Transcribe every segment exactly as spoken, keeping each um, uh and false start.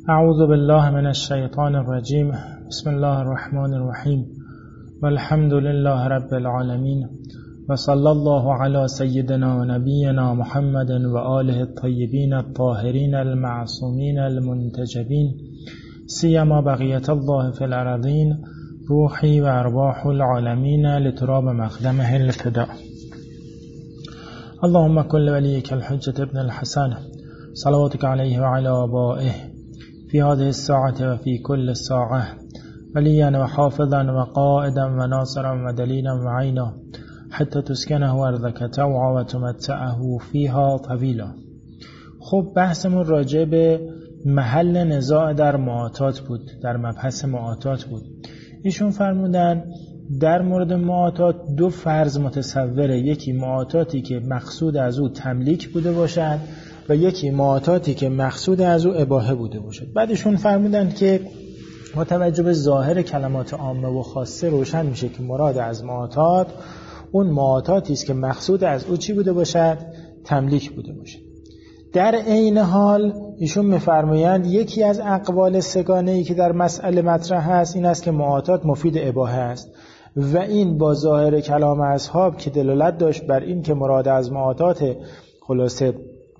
اعوذ بالله من الشیطان الرجیم. بسم الله الرحمن الرحیم والحمد لله رب العالمین و صلی الله علی سیدنا و نبینا محمد و آله الطیبین الطاهرین المعصومین المنتجبین سیما بقیت الله فی الارضین روحی و ارواح العالمین لتراب مقدمه الفداء. اللهم كل وليك الحجة ابن الحسن صلواتك عليه وعلى آبائه في هذه الساعة وفي كل ساعة وليا وحافظا وقائدا وناصرا ودليلا وعينا حتى تسكنه أرضك توعا وتمتعه فيها طويلا. خب بحثمون راجع به محل نزاع در معاطات بود، در مبحث معاطات بود. ایشون فرمودن در مورد معاطات دو فرض متصوره، یکی معاطاتی که مقصود از او تملیک بوده باشد و یکی معاطاتی که مقصود از او اباحه بوده باشد. بعد ایشون فرمودن که با توجه به ظاهر کلمات عامه و خاصه روشن میشه که مراد از معاطات اون معاطاتی است که مقصود از او چی بوده باشد؟ تملیک بوده باشد. در عین حال ایشون میفرمایند یکی از اقوال سگانه‌ای که در مسئله مطرح هست این است که معاطات مفید اباحه است و این با ظاهر کلام اصحاب که دلالت داشت بر این که مراد از معاطات خلاصه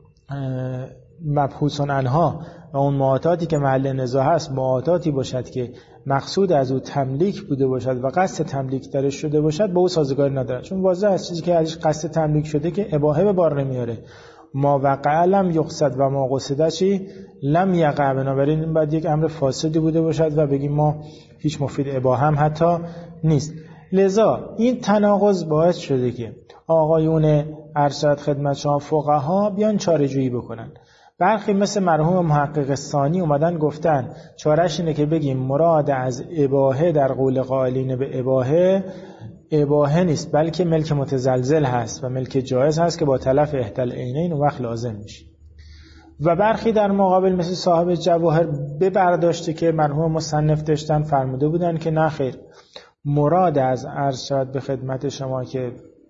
مبحوث عنها و اون معاطاتی که محل نزاع هست معاطاتی باشد که مقصود از او تملیک بوده باشد و قصد تملیک درش شده باشد، با او سازگاری ندارد. چون واضح است چیزی که ازش قصد تملیک شده که اباحه به بار نمیاره. ما وقع لم یقصد و ما قصد چی لم یقع، بنابراین این باید یک امر فاسدی بوده باشد و بگیم ما هیچ مفید اباحه هم حتی نیست. لذا این تناقض باعث شده که آقایون ارشد خدمت شما فقها بیان چاره‌جویی بکنن. برخی مثل مرحوم محقق ثانی اومدن گفتن چاره‌اش اینه که بگیم مراد از اباحه در قول قائلین به اباحه اباحه نیست بلکه ملک متزلزل هست و ملک جایز هست که با تلف احدی العینین و وقت لازم میشه. و برخی در مقابل مثل صاحب جواهر به برداشته که مرحوم مصنف داشتن فرموده بودن که نه خیر، مراد از عرض شود به خدمت شما که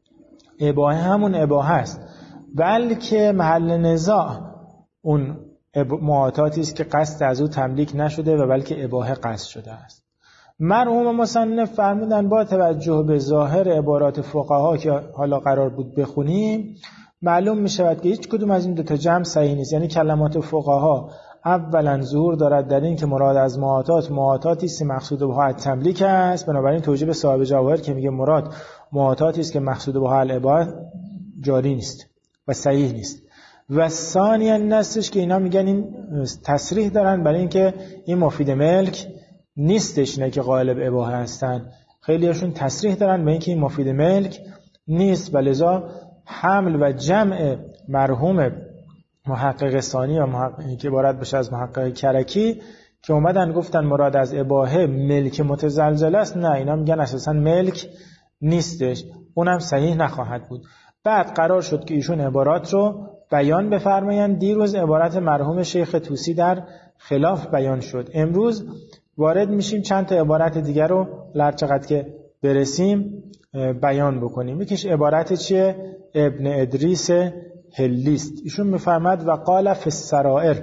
اباحه همون اباحه است، بلکه محل نزاع اون معاطاتی است که قصد از او تملیک نشده و بلکه اباحه قصد شده است. مرحوم مصنف فرمودن با توجه به ظاهر عبارات فقها که حالا قرار بود بخونیم معلوم می شود که هیچ کدوم از این دو تا جمع صحیح نیست. یعنی کلمات فقها اولا ظهور دارد در این که مراد از معاطات معاطاتی است مقصود بها تملیک است، بنابراین توجیه به صاحب جواهر که میگه مراد معاطاتی است که مقصود بها الاباحه جاری نیست و صحیح نیست. و ثانیا نستش که اینا میگن این تصریح دارن برای اینکه این مفید ملک نیستش، نه که قائل به اباحه هستن. خیلی هاشون تصریح دارن به اینکه این مفید ملک نیست و لذا حمل و جمع مرحوم محقق ثانی و محقق که عبارت بشه از محقق کرکی که اومدن گفتن مراد از اباحه ملک متزلزل است، نه اینا میگن اساسا ملک نیستش، اونم صحیح نخواهد بود. بعد قرار شد که ایشون عبارات رو بیان بفرمایند. دیروز عبارت مرحوم شیخ طوسی در خلاف بیان شد. امروز وارد میشیم چند تا عبارت دیگر رو لرچقدر که برسیم بیان بکنیم. یکیش عبارت چیه؟ ابن ادریس هلیست. ایشون میفرماد و قال فی السرائر،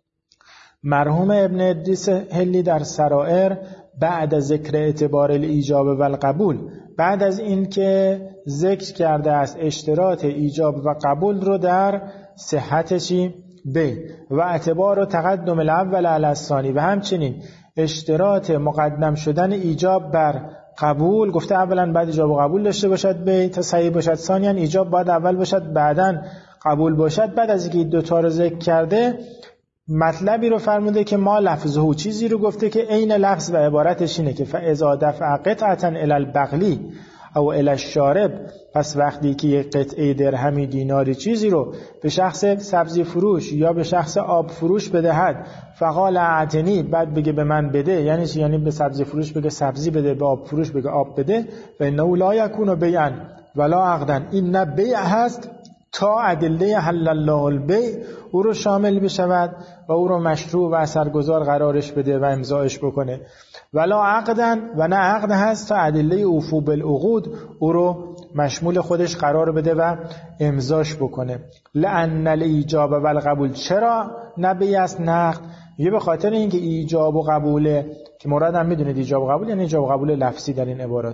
مرحوم ابن ادریس هلی در سرائر بعد از ذکر اعتبار الایجاب و القبول، بعد از این که ذکر کرده است اشتراط ایجاب و قبول رو در صحت چی؟ بی و اعتبار و تقدم الاول علی الثانی و همچنین اشتراط مقدم شدن ایجاب بر قبول، گفته اولا بعد ایجاب و قبول داشته باشد بی تا صحیح باشد، ثانیا ایجاب باید اول باشد بعداً قبول باشد. بعد از اینکه دو تا رو ذکر کرده مطلبی رو فرموده که ما لفظه چیزی رو گفته که عین لفظ و عبارتش اینه که فاذا دفع قطعه الی البغلی او الی الشارب، پس وقتی که یک قطعه درهمی دیناری چیزی رو به شخص سبزی فروش یا به شخص آب فروش بدهد فقال اعطنی، بعد بگه به من بده، یعنی چی؟ یعنی به سبزی فروش بگه سبزی بده، به آب فروش بگه آب بده. و انه لا یکون بیعا ولا عقدا، این نه بیع هست تا ادله حل الله البیع او رو شامل بشود و او رو مشروع و اثرگذار قرارش بده و امضاش بکنه، ولا عقدن و نه عقد هست تا ادله اوفو بالعقود او رو مشمول خودش قرار بده و امضاش بکنه. لأن الایجاب و القبول، چرا نبی است نقد؟ میگه به خاطر اینکه ایجاب و قبول، که مراد هم میدونید ایجاب و قبول یعنی ایجاب و قبول لفظی در این عبارات،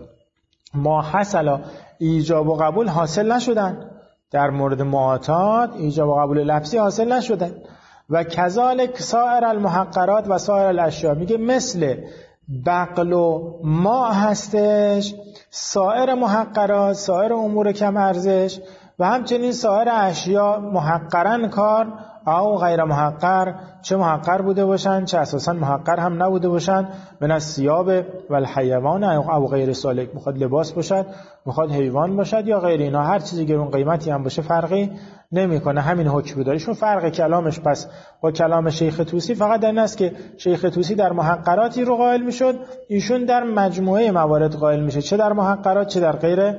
ما حصل ایجاب و قبول حاصل نشدن در مورد معاطات، ایجاب و قبول لفظی حاصل نشدن. و کذالک سایر المحقرات و سایر الاشیاء، میگه مثل بقل و ماء هستش سایر محقرات، سایر امور کم ارزش و همچنین سایر اشیاء محقرن کار او غیر محقر، چه محقر بوده باشن چه اساسا محقر هم نبوده باشن، من از ثیاب و الحیوان او غیر سالک، میخواد لباس باشد میخواد حیوان باشد یا غیر اینا، هر چیزی گرون قیمتی هم باشه فرقی نمیکنه، همین حکم داره. شون فرق کلامش پس با کلام شیخ طوسی فقط در این است که شیخ طوسی در محقراتی رو قائل میشد، ایشون در مجموعه موارد قائل میشه، چه در محقرات چه در غیر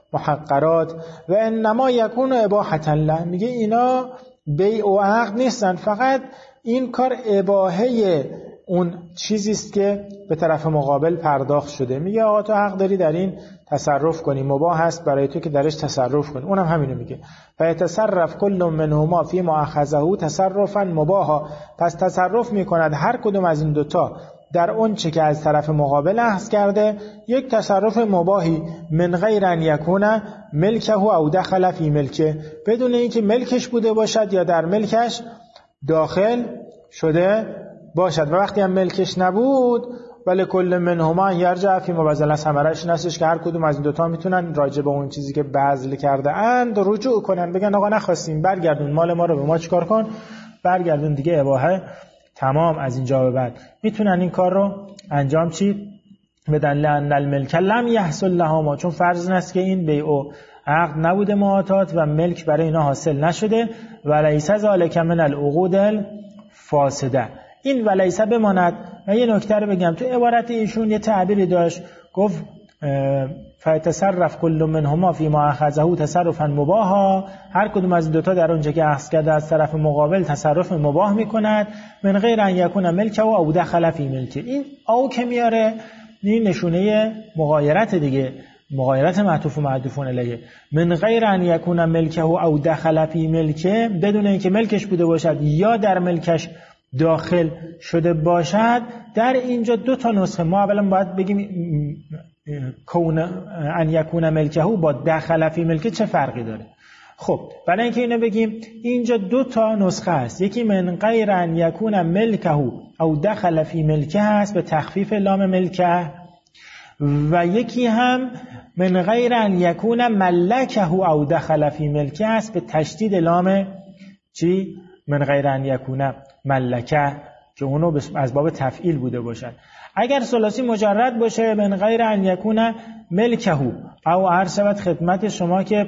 محقرات. و انما یکون اباحة له، میگه اینا بیع و عقد نیستن، فقط این کار اباحه اون چیزی است که به طرف مقابل پرداخت شده. میگه آقا تو حق داری در این تصرف کنی، مباح است برای تو که درش تصرف کنی. اونم همینو میگه فیتصرف کل منهما فی ما اخذه تصرفا مباحا، پس تصرف میکند هر کدوم از این دوتا در اون چه که از طرف مقابل اخذ کرده یک تصرف مباحی، من غیر ان یکون ملکه او دخل فی ملکه، بدون اینکه ملکش بوده باشد یا در ملکش داخل شده باشد. و وقتی هم ملکش نبود ولی کل منهما یرجع فی مبذل، ثمرش نستش که هر کدوم از این دوتا میتونن راجع به اون چیزی که بذل کرده اند رجوع کنن، بگن آقا نخواستیم برگردون مال ما رو به ما چیکار کن، برگردون دیگه اباحه تمام از اینجا به بعد. میتونن این کار رو انجام چی بدن، لأن الملک لم یحصل لهما، چون فرض است که این بیع و عقد نبوده معاطات و ملک برای اینا حاصل نشده. ولیس ذلک من العقود الفاسده، این ولیس بماند. و یه نکته رو بگم، تو عبارت ایشون یه تعبیری داشت، گفت فیتصرف کل منهما فی ما اخذه تصرفا مباحا، هر کدوم از دو تا در اونجا که اخذ کرده از طرف مقابل تصرف مباح میکند، من غیر ان یکون ملکه او دخل فی ملکه. این او که میاره این نشونه مغایرت دیگه، مغایرت معطوف و معطوفون علیه. من غیر ان یکون ملکه او دخل فی ملکه، بدون اینکه ملکش بوده باشد یا در ملکش داخل شده باشد. در اینجا دو تا نسخه، ما اولا باید بگیم کون ان یکون ملکه با دخل فی ملکه چه فرقی داره. خب برای اینکه اینو بگیم اینجا دو تا نسخه هست، یکی من غیر ان یکون ملکه او دخل فی ملکه هست به تخفیف لام ملکه، و یکی هم من غیر ان یکون ملکه او دخل فی ملکه هست به تشدید لام چی؟ من غیر ان یکون ملکه، که اونو از باب تفعیل بوده باشد. اگر ثلاثی مجرد باشه من غیر ان یکون ملکه او عرض شود خدمت شما که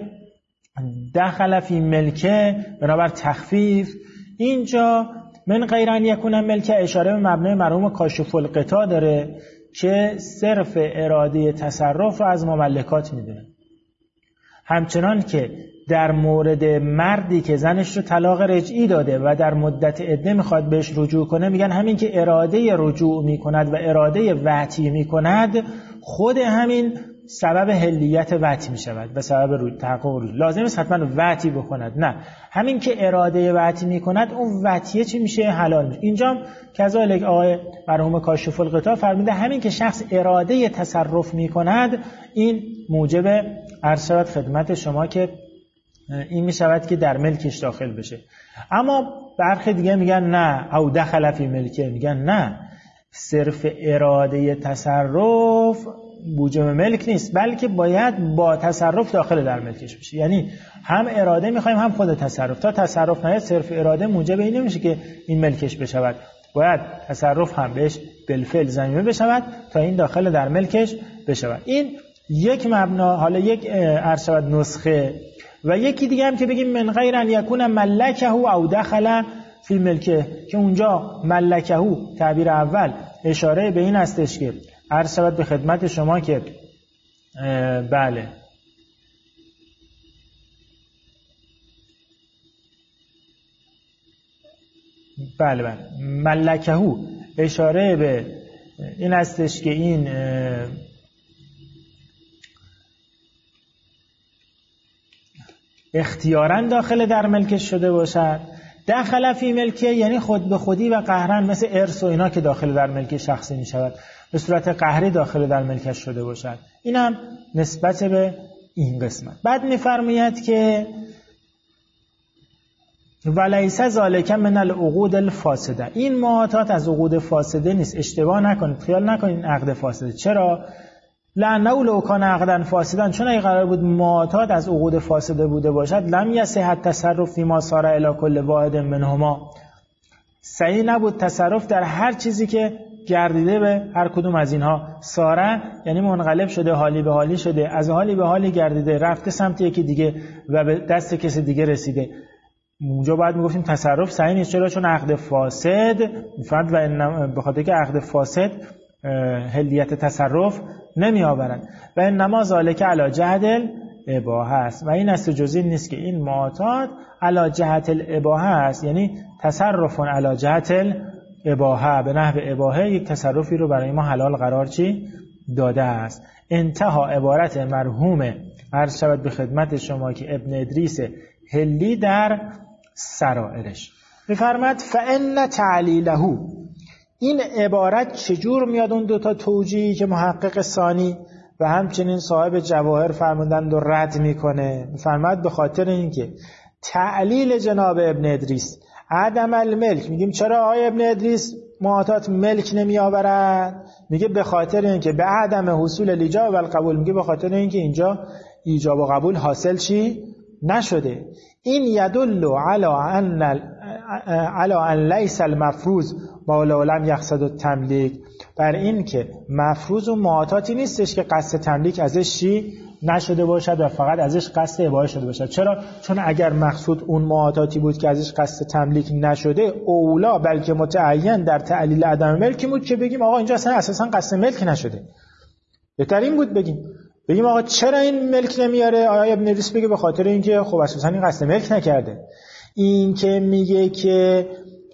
دخل فی ملکه بنابر تخفیف، اینجا من غیر ان یکون ملکه اشاره به مبنای مرحوم کاشف القطاع داره که صرف اراده تصرف رو از مملکات میدونه. همچنان که در مورد مردی که زنش رو طلاق رجعی داده و در مدت عده میخواد بهش رجوع کنه، میگن همین که اراده رجوع میکند و اراده وطی میکند خود همین سبب حلیت وطی میشود و سبب تحقق رجوع. لازم نیست حتما وطی بکند، نه، همین که اراده وطی میکند اون وطیه چی میشه؟ حلال میشه. اینجا کذالک آقای مرحوم کاشف القطاع فرموده همین که شخص اراده تصرف میکند این موجب عرض شود خدمت شما که این می شود که در ملکش داخل بشه. اما برخی دیگه میگن نه او دخل فی ملکه، میگن نه، صرف اراده تصرف موجب ملک نیست، بلکه باید با تصرف داخل در ملکش بشه. یعنی هم اراده میخوایم هم خود تصرف. تا تصرف نیاد صرف اراده موجب این نمیشه که این ملکش بشود، باید تصرف هم بهش بالفعل ضمیمه بشود تا این داخل در ملکش بشود. این یک مبنا، حالا یک عرض شود نسخه. و یکی دیگه هم که بگیم من غیر ان یکون ملکه او دخل فی ملکه، که اونجا ملکه تعبیر اول اشاره به این استش که عرض شود به خدمت شما که بله بله بله ملکه اشاره به این استش که این اختیاراً داخل در ملکش شده باشد، دخل فی ملکه یعنی خود به خودی و قهرن، مثل ارث و اینا که داخل در ملک شخصی می شود، به صورت قهری داخل در ملکش شده باشد. این هم نسبت به این قسمت. بعد می‌فرماید که ولیس ذالک من العقود الفاسده، این معاطات از عقود فاسده نیست. اشتباه نکنید، خیال نکنید این عقد فاسده. چرا؟ لعنه لو کان عقدا فاسدا، چون اگه قرار بود معاطات از عقود فاسده بوده باشد لم یصح التصرف فیما صار الی کل واحد منهما، صحیح نبود تصرف در هر چیزی که گردیده به هر کدوم از اینها. ساره یعنی منقلب شده، حالی به حالی شده، از حالی به حالی گردیده، رفته سمت یکی دیگه و به دست کسی دیگه رسیده. اونجا باید میگفتیم تصرف صحیح نیست. چرا؟ چون عقد فاسد فرد و به خاطر که عقد فاسد حلیت تصرف نمی آورند و انما ذالک علی جهت الاباحه است و این است جزئی نیست که این معاطات علی جهت الاباحه است، یعنی تصرف علی جهت الاباحه، به نحو اباحه یک تصرفی رو برای ما حلال قرار چی داده است. انتها عبارت مرحوم عرض شود به خدمت شما که ابن ادریس هلی در سرائرش می‌فرماید فإن تعلیله، این عبارت چجور میاد اون دوتا توجیهی که محقق ثانی و همچنین صاحب جواهر فرمودند و رد میکنه؟ می‌فرماید به خاطر اینکه تعلیل جناب ابن ادریس عدم الملک، میگیم چرا آقای ابن ادریس معاطات ملک نمی آورد؟ میگه به خاطر اینکه به عدم حصول الاجابه و القبول، میگه به خاطر اینکه اینجا ایجاب و قبول حاصل چی نشده. این یدل علی ان علی ان لیس المفروض ما لم یقصد التملیک، بر این که مفروض و معاطاتی نیستش که قصد تملیک ازش چی نشده باشد و فقط ازش قصد اباحه شده باشد. چرا؟ چون اگر مقصود اون معاطاتی بود که ازش قصد تملیک نشده، اولا بلکه متعین در تعلیل عدم ملکی بود که بگیم آقا اینجا اصلا اساسا قصد ملک نشده. بهترین بود بگیم بگیم آقا چرا این ملک نمیاره؟ آقا ابن ادریس بگه به خاطر اینکه خب اساسا این قصد ملک نکرده. این که میگه که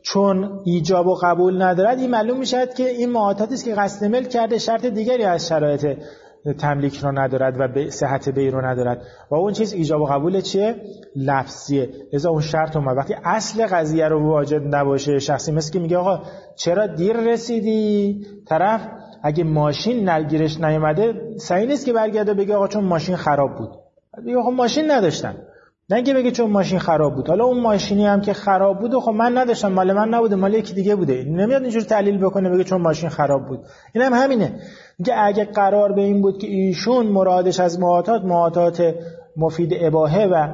چون ایجاب و قبول ندارد، این معلوم میشد که این معاطاتی است که قصد ملک کرده، شرط دیگری از شرایط تملیک رو ندارد و به صحت بی رو ندارد و اون چیز ایجاب و قبول چیه؟ لفظیه. لذا اون شرط اومد. وقتی اصل قضیه رو واجد نباشه، شخصی مثل که میگه آقا چرا دیر رسیدی، طرف اگه ماشین نگیرش نیومده صحیح نیست که برگرده بگه آقا چون ماشین خراب بود. بگه آقا ماشین نداشتم، نه که بگه چون ماشین خراب بود. حالا اون ماشینی هم که خراب بود خب من نداشتم، مال من نبوده، مال یکی دیگه بوده. نمیاد اینجوری تعلیل بکنه بگه چون ماشین خراب بود. اینم هم همینه. میگه اگه قرار به این بود که ایشون مرادش از معاطات معاطات مفید اباحه و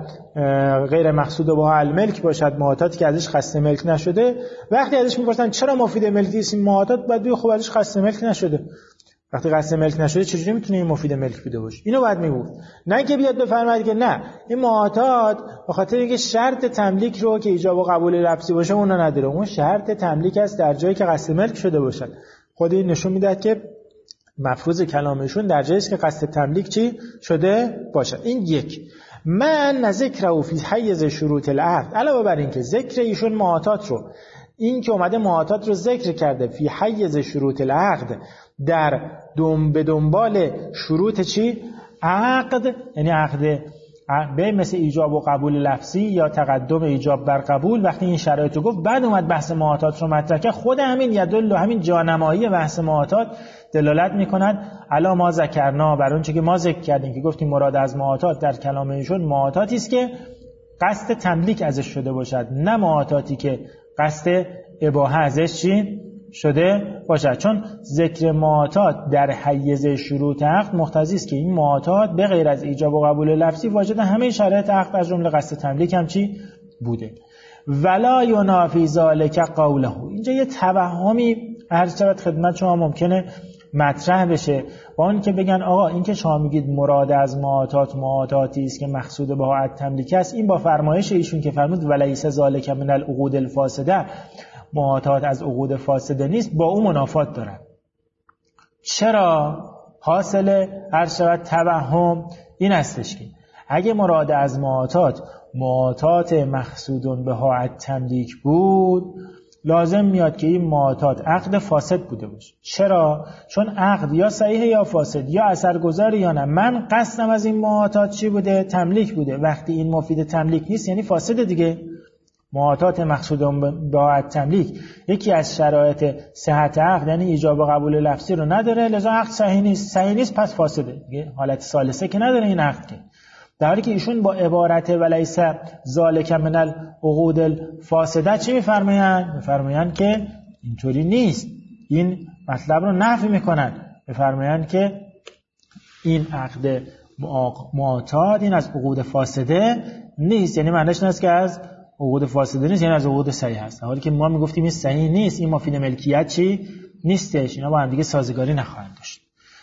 غیر مقصود با الملک باشد، معاطاتی که ازش قصد ملک نشده، وقتی ازش میپرسن چرا مفید ملکی است این معاطات، بعد بگه خب ازش قصد ملک نشده. وقتی قصد ملک نشده چجوری میتونه این مفید ملک بوده باشه؟ اینو بعد میگفت، نه که بیاد بفرماید که نه این معاطات به خاطر اینکه شرط تملیک رو که ایجاب و قبول لفظی باشه اون نداره، اون شرط تملیک است در جایی که قصد ملک شده باشد. خود این نشون میده که مفروض کلامشون در جایی است که قصد تملیک چی شده باشد. این یک. من ذکر او فی حیز شروط العقد، علاوه بر این که ذکر ایشون معاطات رو، این که اومده معاطات رو ذکر کرده فی حیز شروط العقد، در دم به دنبال شروط چی؟ عقد، یعنی عقد به مثل ایجاب و قبول لفظی یا تقدم ایجاب بر قبول. وقتی این شرایط رو گفت بعد اومد بحث معاطات رو مطرح کرد. خود همین یدل و همین جانمایی بحث معاطات دلالت میکند علا ما ذکرنا، بر اون چه که ما ذکر کردیم که گفتیم مراد از معاطات در کلام ایشون معاطاتی است که قصد تملیک ازش شده باشد، نه معاطاتی که قصد اباحه ازش چی شده باشد. چون ذکر معاطات در حیز شروط عقد مقتضی است که این معاطات به غیر از ایجاب و قبول لفظی واجد همه شرایط عقد از جمله قصد تملیک هم چی بوده. ولا ینافی ذلک قوله، اینجا یه توهمی عرض شود خدمت شما ممکنه مطرح بشه با اون که بگن آقا این که شما میگید مراد از معاطات معاطاتی است که مقصود به تملیک است، این با فرمایش ایشون که فرمود ولیس ذلک من العقود الفاسده، معاطات از عقود فاسده نیست، با اون منافات دارن. چرا؟ حاصل هر شود توهم این استش که اگه مراد از معاطات معاطات مقصودون به تملیک بود، لازم میاد که این معاطات عقد فاسد بوده باشه. چرا؟ چون عقد یا صحیح یا فاسد، یا اثرگذار یا نه. من قصدم از این معاطات چی بوده؟ تملیک بوده. وقتی این مفید تملیک نیست یعنی فاسد دیگه. معاطات مقصود با تملیک یکی از شرایط صحت عقد یعنی ایجاب و قبول لفظی رو نداره، لذا عقد صحیح نیست. صحیح نیست پس فاسده. حالت ثالثه که نداره این عقد که. در حالی که ایشون با عبارت ولیس ذالک من العقود الفاسده چی میفرمایند؟ میفرمایند که اینطوری نیست، این مطلب رو نفی میکنن، میفرمایند که این عقد معاطات این از عقود فاسده نیست، یعنی معنیش این است که از عقود فاسده نیست، یعنی از عقود صحیح هست. حالی که ما میگفتیم این صحیح نیست، این مفید ملکیت چی نیستش، اینا با هم دیگه سازگاری نخواهند داشت.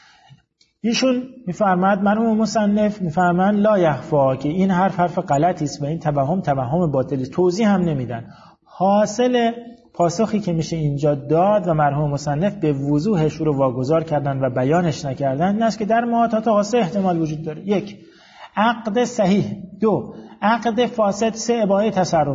ایشون میفرماد مرحوم مصنف میفرمان لا یخفا که این حرف حرف غلطی است و این توهم توهم باطلی، توضیح هم نمیدن. حاصل پاسخی که میشه اینجا داد و مرحوم مصنف به وضوحش رو واگذار کردن و بیانش نکردن این است که در معاطات آقا سه احتمال وجود داره. یک، عقد صحیح. دو، عقد فاسد. سه، اباحه تصرف.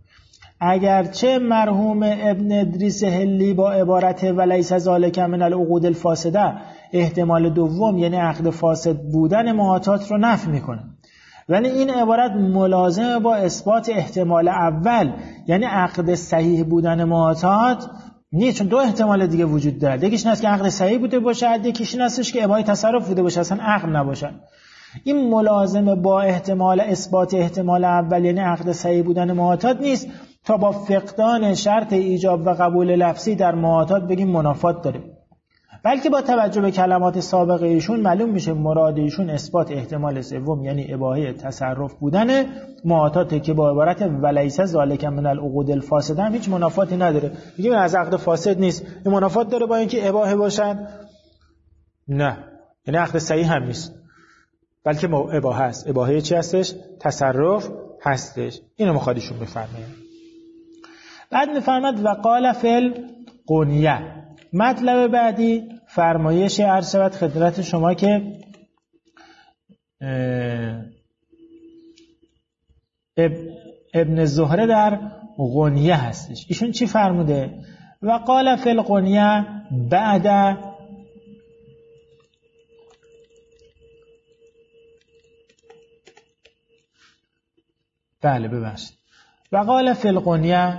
اگرچه مرحوم ابن ادریس حلی با عبارت ولیس ذالک من العقود الفاسده احتمال دوم یعنی عقد فاسد بودن معاطات رو نفی میکنه، ولی این عبارت ملازم با اثبات احتمال اول یعنی عقد صحیح بودن معاطات نیست، چون دو احتمال دیگه وجود داره. یکیش این است که عقد صحیح بوده باشه، یکیش این استش که اباحه تصرف بوده باشه، اصلا عقد نباشه. این ملازم با احتمال اثبات احتمال اول یعنی عقد صحیح بودن معاطات نیست تا با فقدان شرط ایجاب و قبول لفظی در معاطات بگیم منافات داره، بلکه با توجه به کلمات سابقه ایشون معلوم میشه مراد ایشون اثبات احتمال سوم یعنی اباحه تصرف بودن معاطاته که با عبارت ولیس ذالک من العقود الفاسده هم هیچ منافاتی نداره. میگیم از عقد فاسد نیست، این منافات داره با اینکه اباحه باشن؟ نه، یعنی عقد صحیح هم نیست، بلکه اباحه است. اباحه چی هستش؟ تصرف هستش. اینو مخالیشون میفرمایه. بعد میفرماد وقال فل قنیه. مطلب بعدی فرمایش عرض شود خدمت شما که ابن زهره در قنیه هستش. ایشون چی فرموده؟ وقال فل قنیه بعد بله ببخشید وقال فی القنیه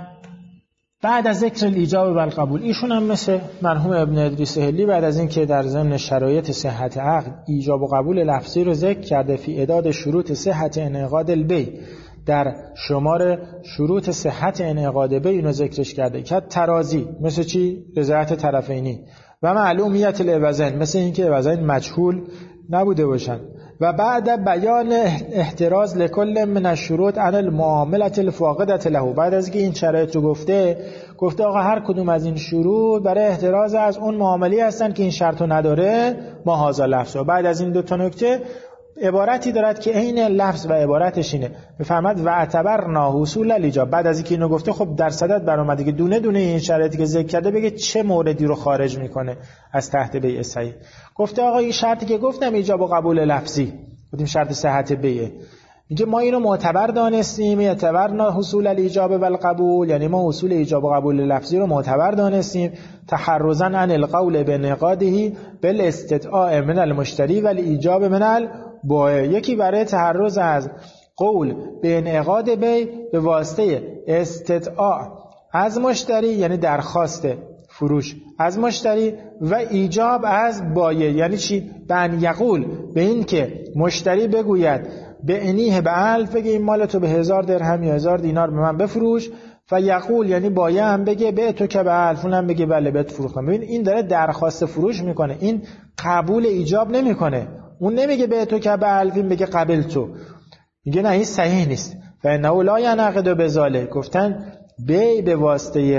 بعد از ذکر الایجاب و القبول. ایشون هم مثل مرحوم ابن ادریس حلی بعد از این که در ضمن شرایط صحت عقد ایجاب و قبول لفظی رو ذکر کرده فی اعداد شروط صحت انعقاد البیع، در شمار شروط صحت انعقاد بیع اینو ذکرش کرده که ترازی مثل چی؟ رضایت طرفینی و معلومیت العوضین مثل این که عوضین مجهول نبوده باشن و بعد بیان احتراز لکل من الشروط عن المعامله الفاقده له. بعد از اینکه این شرایط رو گفته گفته آقا هر کدوم از این شروط برای احتراز از اون معاملی هستن که این شرط رو نداره ما هذا لفظ. و بعد از این دو تا نکته عبارتی دارد که عین لفظ و عبارتش اینه، میفهمد و اعتبرنا حصول الایجاب. بعد از اینکه اینو گفته خب در صدد برآمده که دونه دونه این شرایطی که ذکر کرده بگه چه موردی رو خارج میکنه از تحت بیع صحیح. گفته آقا این شرطی که گفتم ایجاب و قبول لفظی، گفتیم شرط صحت بیع، میگه ما اینو معتبر دانستیم، اعتبرنا حصول الایجاب و القبول، یعنی ما حصول ایجاب و قبول لفظی رو معتبر دانستیم تحرزا عن القول بنقاده بالاستدعاء من المشتری و الایجاب من البائع. یکی برای تحرز از قول به انعقاد بیع به واسطه استدعاء از مشتری یعنی درخواست فروش از مشتری و ایجاب از بایع یعنی چی؟ به ان یقول به این که مشتری بگوید به انیه به الف، بگه این مال تو به هزار درهم یا هزار دینار به من بفروش، و یقول یعنی بایع هم بگه به تو که به الف، اونم بگه بله بهت فروختم. ببین این داره درخواست فروش میکنه، این قبول ایجاب نمیکنه. اون نمیگه به تو که به الف، این بگه قبل تو، میگه نه این صحیح نیست. فانه لا ینعقد بذلک. گفتن بیع به واسطه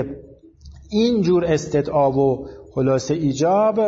این جور استدعا و خلاصه ایجاب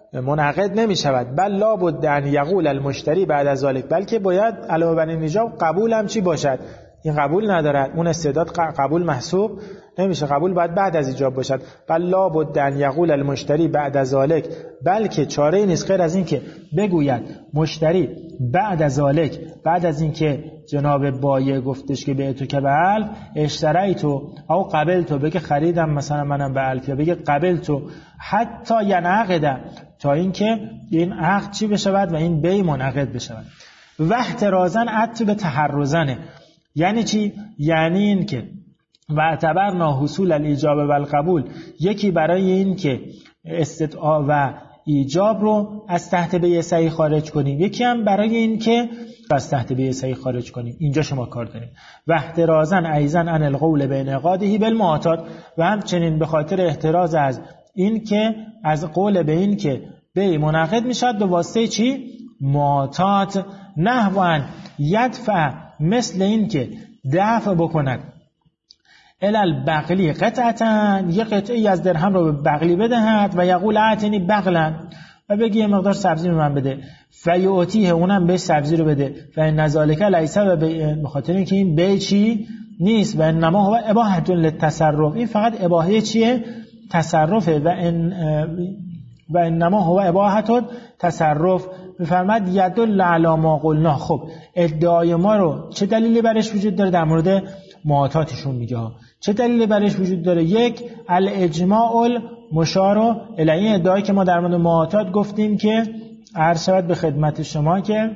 منعقد نمی شود، بل لا بد ان یقول المشتری بعد از ذلک، بلکه باید علاوه بر این ایجاب قبول هم چی باشد. این قبول ندارد، اون استعداد قبول محسوب نمیشه، قبول باید بعد از ایجاب باشد. بل لا بد ان یقول المشتری بعد از ذلک، بلکه چاره نیست غیر از این که بگوید مشتری بعد از ذلک، بعد از این که جناب بایع گفتش که به تو که به الف اشتریتو او قبلتو، بگه خریدم مثلا منم به الف، یا بگه قبلتو، حتی ینعقد، تا اینکه این عقد چی بشود و این بیع منعقد بشود. و احترازن عطف به تحرزنه، یعنی چی؟ یعنی این که و اعتبرنا حصول الایجاب و القبول، یکی برای این که استدعا و ایجاب رو از تحت بیع صحیح خارج کنیم، یکی هم برای این که از تحت بیع صحیح خارج کنیم. اینجا شما کار داریم. و احترازا ایضا عن القول بانعقاده بالمعتاد، و همچنین به خاطر احتراز از این که از قول به این که بیع منعقد میشد به واسطه چی؟ معتاد. نحوان یدفع، مثل این که دفع بکند، الالبقلی قطعتا، یه قطعی از درهم رو به بقلی بدهد و یقول اعطنی بقلا، و بگی یه مقدار سبزی به من بده، فیعطیه، اونم بهش سبزی رو بده، فان ذلک لیس به خاطر اینکه این بیع چی نیست، و انما هو اباحه للتصرف، این فقط اباحه چیه؟ تصرفه. و ان و انما هو اباحه تصرف، میفرماد یدل علی ما قلنا. خب ادعای ما رو چه دلیلی برش وجود داره؟ در مورد معاطاتشون میگه ها. چه دلیلی برش وجود داره؟ یک، الاجماع المشار الیه، ادعایی که ما در مورد معاطات گفتیم که عرض شود به خدمت شما که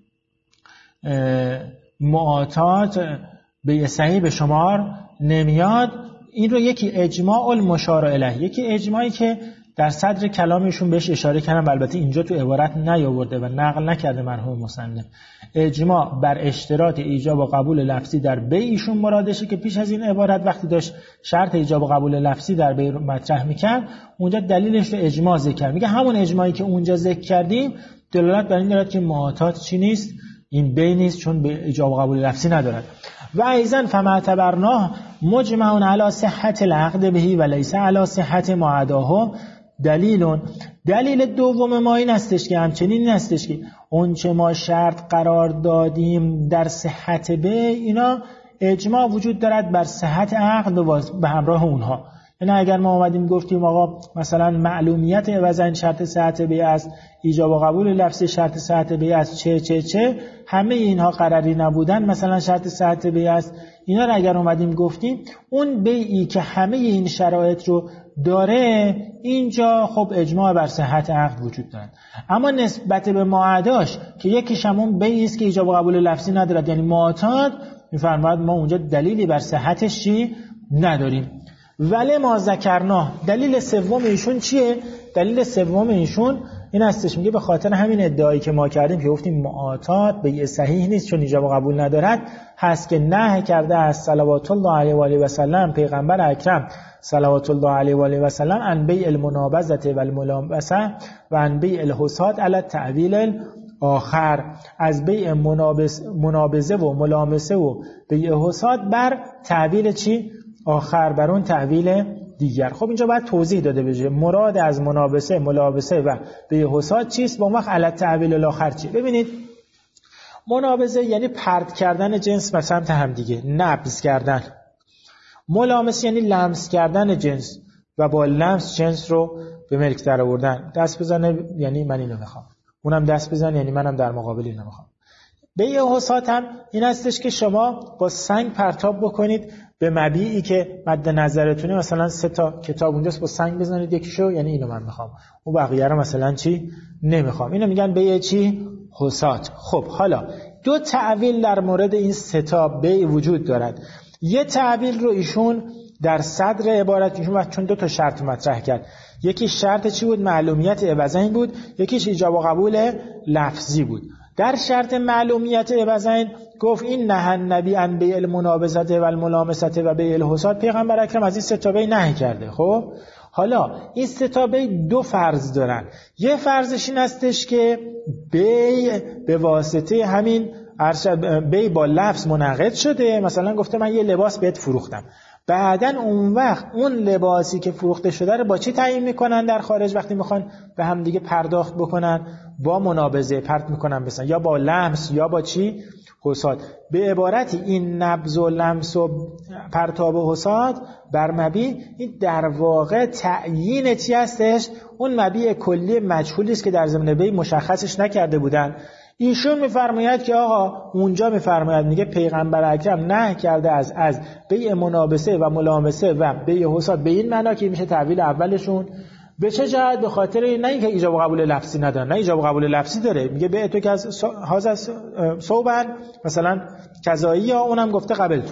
معاطات به صحیح به شمار نمیاد. این رو یکی اجماع المشار الیه، یکی اجماعی که در صدر کلامشون بهش اشاره کردم، البته اینجا تو عبارت نیاورده و نقل نکرده مرحوم مصنف. اجماع بر اشتراط ایجاب و قبول لفظی در بیعشون مرادشه، که پیش از این عبارت وقتی داشت شرط ایجاب و قبول لفظی در بیع مطرح میکرد، اونجا دلیلش رو اجماع ذکر کرد. میگه همون اجماعی که اونجا ذکر کردیم دلالت بر این دارد که معاطات چی نیست؟ این بیع نیست، چون به ایجاب و قبول لفظی ندارد. و ایضا فما اعتبرناه مجمع علی صحت العقد بهی و لیس علی صحت معاداه دلیلون. دلیل دوم ما این استش که همچنین این استش که اون چه ما شرط قرار دادیم در صحت بیع، اینا اجماع وجود دارد بر صحت عقد به همراه اونها. یعنی اگر ما اومدیم گفتیم آقا مثلا معلومیت عوضاً شرط صحت بیع است، ایجاب و قبول لفظی شرط صحت بیع است، چه چه چه همه اینها قراری نبودن مثلا شرط صحت بیع است، اینا رو اگر اومدیم گفتیم اون بیعی که همه این شرایط رو داره، اینجا خب اجماع بر صحت عقد وجود داره. اما نسبت به معاداش که یکیش همون بیعی است که ایجاب و قبول لفظی ندارد، یعنی معتاد، میفرماید ما اونجا دلیلی بر صحتش چی نداریم. ولی ما ذکرنا، دلیل سوم ایشون چیه؟ دلیل سوم ایشون این هستش، میگه به خاطر همین ادعایی که ما کردیم که گفتیم معاطات بیع صحیح نیست چون ایجاب و قبول ندارد، هست که نهی کرده از صلوات الله علیه و آله و سلم پیغمبر اکرم صلوات الله علیه و آله و سلم عن بیع المنابذه و الملامسه و عن بیع الحساد علی التأویل آخر، از بیع منابذه و ملامسه و بیع حساد بر تعویل چی؟ آخر، بر اون تعویل دیگر. خب اینجا باید توضیح داده بشه مراد از منابسه، ملابسه و بیع حساد چیست، با وقت علی التأویل الاخر چی؟ ببینید منابذه یعنی پرت کردن جنس به سمت هم دیگه، نبض کردن. ملامسه یعنی لمس کردن جنس و با لمس جنس رو به ملک در آوردن. دست بزنه یعنی من اینو میخوام، اونم دست بزن یعنی منم در مقابل اینو میخوام. بیع حساد هم این هستش که شما با سنگ پرتاب بکنید به مبیعی که مد نظرتونه، مثلا سه تا کتاب اونجاست، با سنگ بزنید یکیشو، یعنی اینو من میخوام، اون بقیه رو مثلا چی نمیخوام. اینو میگن بیع چی؟ حساد. خب حالا دو تعویل در مورد این سه تا بیع وجود دارد. یه تعویل رو ایشون در صدر عبارت ایشون وقت چون دو تا شرط مطرح کرد، یکی شرط چی بود؟ معلومیت عوضین بود، یکیش ایجاب و قبول لفظی بود. در شرط معلومیت عوضین گفت این نهی النبی عن بیع المنابذه و الملامسه و بیع الحساد، پیغمبر اکرم از این سه تا بیع نهی کرده. خب حالا این سه تا بیع دو فرض دارن. یه فرضش این هستش که بیع به واسطه همین بیع با لفظ منعقد شده، مثلا گفته من یه لباس بهت فروختم، بعدن اون وقت اون لباسی که فروخته شده رو با چی تعیین میکنن در خارج وقتی میخوان به هم دیگه پرداخت بکنن؟ با منابذه پرت میکنن مثلا، یا با لمس یا با چی؟ حساد. به عبارتی این نبض و لمس و پرتاب و حساد بر مبیع، این در واقع تعیین چی هستش؟ اون مبیع کلی مجهولی است که در ضمن بیع مشخصش نکرده بودن. ایشون میفرماید که آقا اونجا میفرماید میگه پیغمبر اکرم نهی کرده از از بیع منابسه و ملامسه و بیع حساد به این معنا که میشه تعویل اولشون. به چه جهت؟ به خاطر نه اینکه ایجاب و قبول لفظی نداره، نه ایجاب و قبول لفظی داره. میگه به تو که از هاز صوبن مثلا کذایی، یا اونم گفته قبل تو،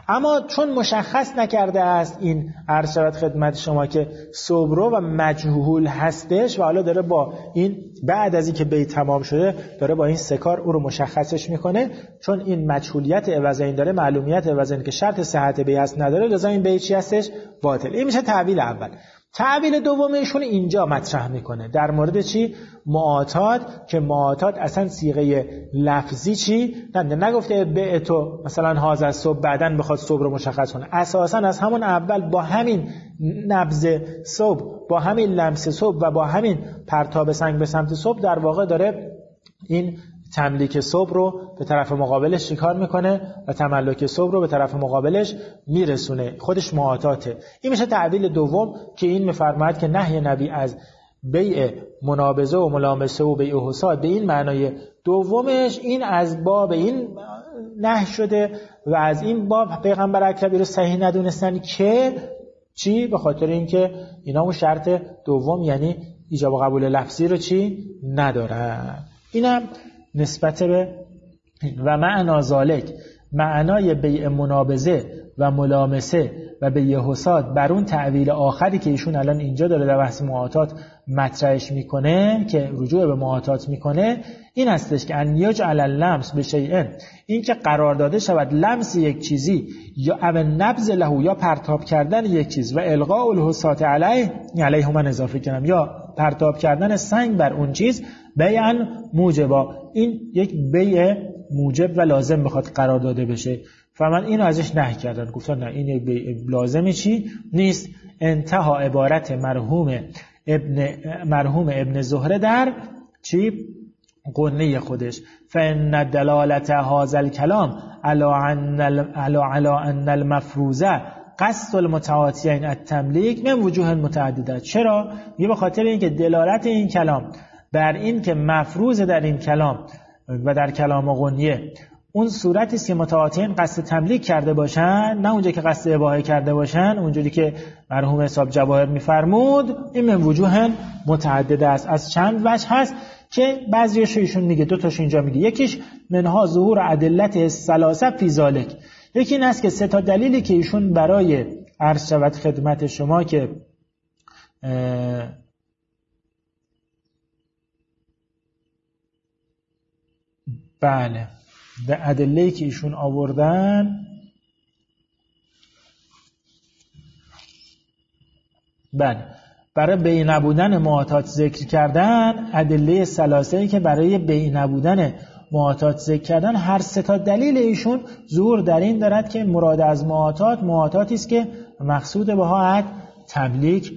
اما چون مشخص نکرده است این عرض شود خدمت شما که صبرو و مجهول هستش و حالا داره با این بعد از این که بیت تمام شده داره با این سه کار او رو مشخصش میکنه، چون این مجهولیت عوض این داره معلومیت عوض این که شرط صحت بیت هست نداره، لذا این بیت چی هستش؟ باطل. این میشه تعبیل اول. تعبیل دومشون اینجا مطرح میکنه در مورد چی؟ معاتات، که معاتات اصلا صیغه لفظی چی؟ نه نگفته به تو مثلا هاذا الصبح بعدن بخواد صبح رو مشخص کنه، اساسا از همون اول با همین نبض صبح، با همین لمس صبح و با همین پرتاب سنگ به سمت صبح در واقع داره این تملیک صبح رو به طرف مقابلش چیکار میکنه و تملک صبح رو به طرف مقابلش میرسونه، خودش معاتاته. این میشه تعبیل دوم که این میفرماید که نهی نبی از بیع منابضه و ملامسه و بیع حساد به این معنای دومش این از باب این نهی شده و از این باب پیغمبر اکرم رو صحیح ندونستن که چی؟ به خاطر اینکه اینا اون شرط دوم یعنی ایجاب و قبول لفظی رو چی؟ ندارن. اینم نسبت به و معنا ذالک، معنای بیع منابضه و ملامسه و بیع حساد بر اون تعویل آخری که ایشون الان اینجا داره در بحث معاتات مطرحش میکنه که رجوع به معاتات میکنه این هستش که ان یجعل اللمس بشیء، این که قرار داده شود لمس یک چیزی یا او نبذ له یا پرتاب کردن یک چیز و القاء الحسات علیه علیه من اضافه کنم یا پرتاب کردن سنگ بر اون چیز بیعا موجبا، این یک بیع موجب و لازم میخواد قرار داده بشه. فمن اینو ازش نهی کردن، گفتن نه این یک بیع لازمی چی نیست. انتها عبارت مرحوم ابن مرحوم ابن زهره در چی؟ قنه خودش. فان دلالت هذا الكلام على ان على ان المفروضه قصد المتعاطیین التملیک من وجوه متعدده. چرا؟ یه به خاطر اینکه دلالت این کلام بر این که مفروض در این کلام و در کلام قنیه اون صورتی است که متعاطیین قصد تملیک کرده باشن، نه اونجا که قصد اباحه کرده باشن، اونجوری که مرحوم حساب جواهر میفرمود. این من وجوه متعدده است، از چند وجه هست که بعضیش ایشون میگه، دو تاش اینجا میگه. یکیش منها ظهور ادلت الثلاثه فی ذلک، یکی این است که سه تا دلیلی که ایشون برای عرض شود خدمت شما که بله به ادله‌ای که ایشون آوردن بله برای بی نبودن معاتات ذکر کردن، ادله ثلاثه‌ای که برای بی نبودن معاتات ذکر کردن، هر سه تا دلیل ایشون ظهور در این دارد که مراد از معاتات معاتاتی است که مقصود بها تملیک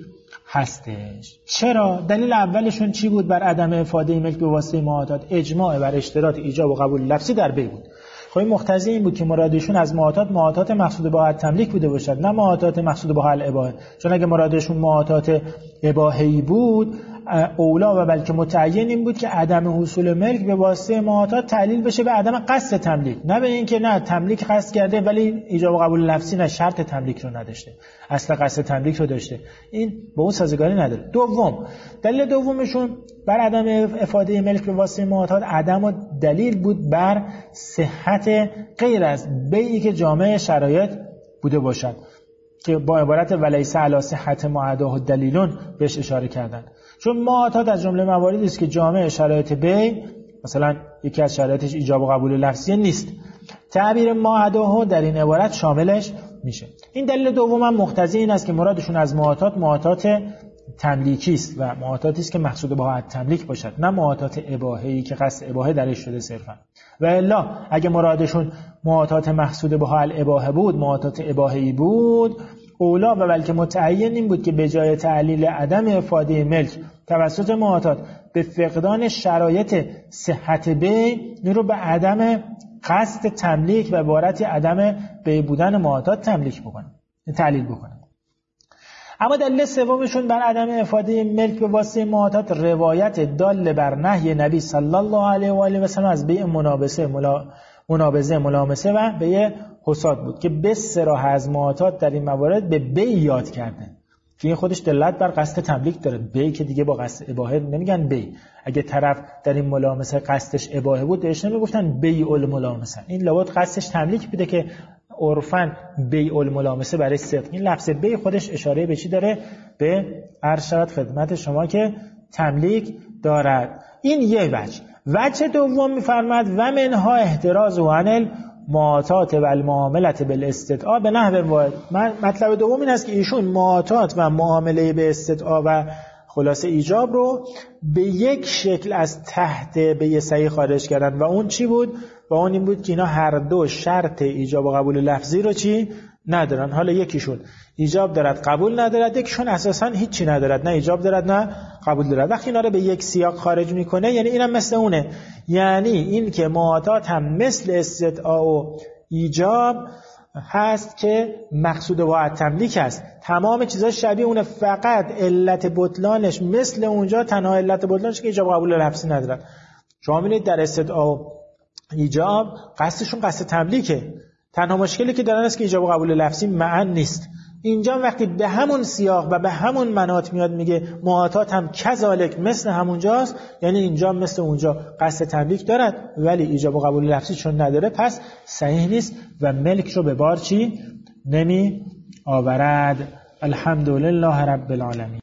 هستش. چرا؟ دلیل اولشون چی بود بر عدم افاده ملک به واسطه معاتات؟ اجماع بر اشتراط ایجاب و قبول لفظی در بی بود. خب مقتضی این بود که مرادشون از معاتات معاتات مقصود بها تملیک بوده باشد، نه معاتات مقصود بها الاباحه. چون اگه مرادشون معاتات اباحه‌ای بود اولا و بلکه متعین این بود که عدم حصول ملک به واسطه معاتات تعلیل بشه به عدم قصد تملیک، نه به این که نه تملیک قصد کرده ولی ایجاب و قبول لفظی نه، شرط تملیک رو نداشته، اصل قصد تملیک رو داشته. این با اون سازگاری نداره. دوم، دلیل دومشون بر عدم افاده ملک به واسطه معاتات عدم و دلیل بود بر صحت غیر از بیعی که جامع شرایط بوده باشد که با عبارت ولیس علی صحت معداه دلیلون بهش اشاره کردن. چون معاتات از جمله مواردی است که جامع شرایط بیع، مثلا یکی از شرایطش ایجاب و قبول لفظی نیست، تعبیر معداه در این عبارت شاملش میشه. این دلیل دوم مقتضی این است که مرادشون از معاتات معاتات تملیکی است و معاتاتی است که مقصود بها تملیک باشد، نه معاتات اباحه‌ای که قصد اباحه درش شده صرفا. و الا اگه مرادشون معاتات مقصود بها الاباحه بود، معاتات اباحه‌ای بود، اولا و بلکه متعین این بود که به جای تعلیل عدم افاده ملک توسط معاتات به فقدان شرایط صحت بیع، این رو به عدم قصد تملیک و عبارتی عدم بیع بودن معاتات تملیک بکنه، تعلیل بکنه. اما دلیل سومشون بر عدم افاده ملک به واسطه معاتات روایت دال بر نهی نبی صلی الله علیه و آله و سلم از بیع منابسه ملا منابضه ملامسه و بیع حساد بود که به صراحت از معاتات در این موارد به بیع یاد کردن که این خودش دلالت بر قصد تملیک داره. بیع که دیگه با قصد اباحه نمیگن بیع. اگه طرف در این ملامسه قصدش اباحه بود بهش نمیگفتن بیع الملامسه، این لابد قصدش تملیک بوده که عرفاً بیع الملامسه برای صدق. این لفظ بیع خودش اشاره به چی داره؟ به عرض شود خدمت شما که تملیک دارد. این یه وجه. وجه دوم می‌فرماد و منها احتراز و عن المعاطات و المعاملت بالاستدعاء به نحو واحد. مطلب دوم این است که ایشون معاطات و معامله به استدعاء و خلاصه ایجاب رو به یک شکل از تحت به یه صحیح خارج کردن و اون چی بود؟ و اون این بود که اینا هر دو شرط ایجاب و قبول لفظی رو چی؟ ندارن. حالا یکیشون ایجاب دارد قبول ندارد، یکیشون اساساً هیچی ندارد، نه ایجاب دارد نه قبول دارد. وقتی اینا رو به یک سیاق خارج میکنه یعنی اینم مثل اونه، یعنی این که معاطات هم مثل استدعا و ایجاب هست که مقصود واحد تملیک است، تمام چیزا شبیه اونه، فقط علت بطلانش مثل اونجا، تنها علت بطلانش که ایجاب قبول لفظی ندارن. شما می‌بینید در استدعا و ایجاب قصدشون قصد تملیکه، تنها مشکلی که دارن است که ایجاب قبول لفظی معن نیست. اینجا وقتی به همون سیاق و به همون مناط میاد میگه معاطات هم کذالک مثل همونجاست، یعنی اینجا مثل اونجا قصد تملیک دارد ولی ایجاب و قبول لفظی چون نداره پس صحیح نیست و ملک رو به بار چی نمی آورد. الحمدلله رب العالمین.